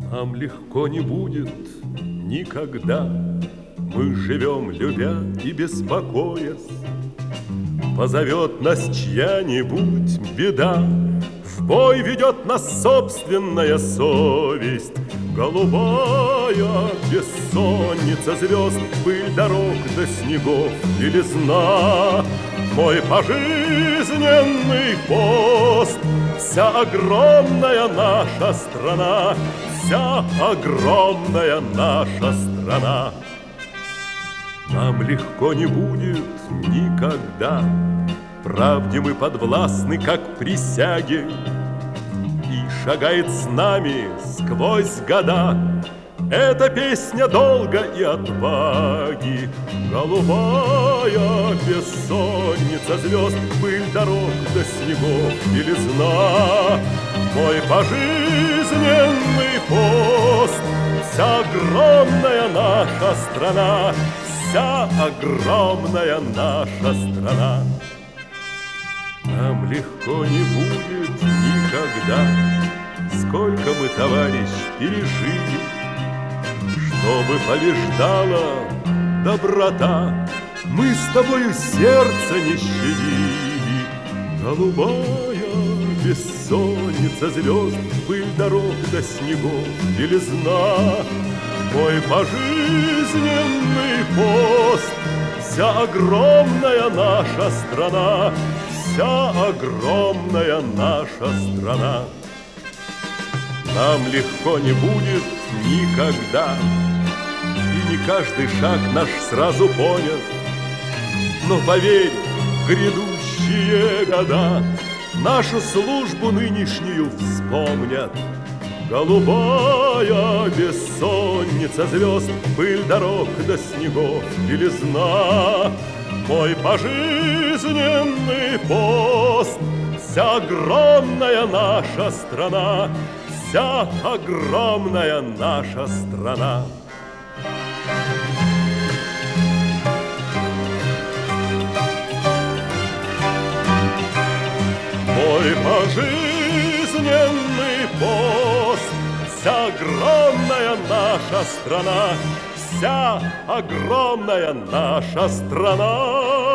Нам легко не будет никогда. Мы живем, любя и беспокоясь. Позовет нас чья-нибудь беда, в бой ведет нас собственная совесть. Голубая бессонница звезд, пыль дорог до снегов белизна. Мой пожизненный пост, вся огромная наша страна, вся огромная наша страна. Нам легко не будет никогда, правде мы подвластны, как присяге, и шагает с нами сквозь года эта песня долга и отваги. Голубая бессонница звезд, пыль дорог до снегов белизна. Мой пожизненный пост, вся огромная наша страна, вся огромная наша страна. Нам легко не будет никогда, сколько мы, товарищ, пережили, чтобы побеждала доброта, мы с тобою сердце не щадили. Голубая бессонница звезд, пыль дорог до снегов белизна. Мой пожизненный пост, вся огромная наша страна, вся огромная наша страна. Нам легко не будет никогда, и не каждый шаг наш сразу понят. Но поверь, грядущие года нашу службу нынешнюю вспомнят. Голубая бессонница звезд, пыль дорог до снегов белизна. Мой пожизненный пост, вся огромная наша страна, вся огромная наша страна. Мой пожизненный пост, вся огромная наша страна, вся огромная наша страна.